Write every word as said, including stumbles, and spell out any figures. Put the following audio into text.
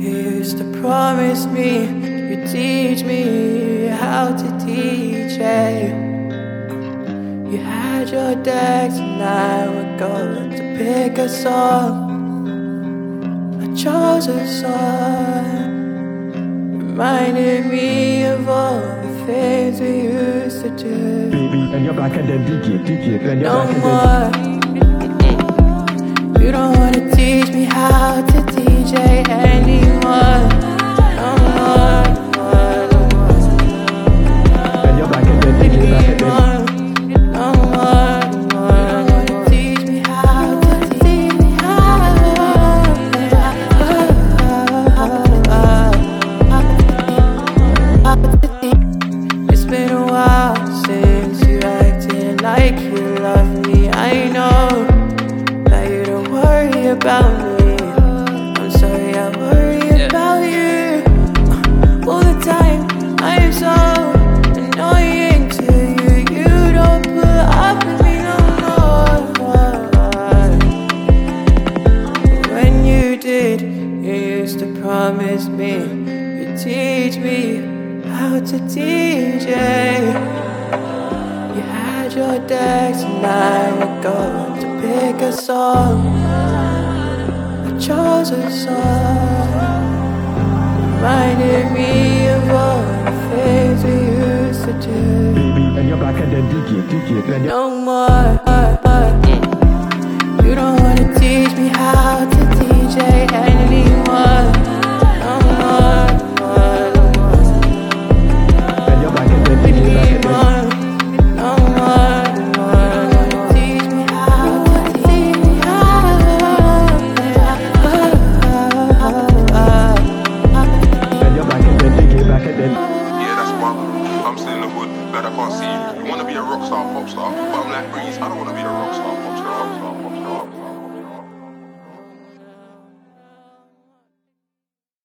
You used to promise me you'd teach me how to D J. You had your decks and I would go to pick a song. I chose a song, reminded me of all the things we used to do. Baby, and you're back at the D J, D J, and you're No back more. You don't wanna teach me how to D J anymore. No more, no more, and you're back at the D J, back at the no more, no more. Teach me how to teach me how. It's been a while since you acted like you love me. I know that you don't worry about me. I'm sorry, I worry yeah. about you all the time. I am so annoying to you. You don't put up with me no more. When you did, you used to promise me you'd teach me how to D J. You had your decks and I would go to pick a song. I chose a song, reminded me of all the things we used to do. baby, and you're back at the D J, D J, and you're No more. You don't wanna teach me how to D J anymore. No more, no more, and you're back at the D J, back at the no more, no more. Teach me how to teach me how. and you're back at the D J, back at the Yeah, that's why I'm still in the hood, but I can't see you. You wanna be a rock star, pop star, but I'm like Breeze, I don't wanna be a rock star.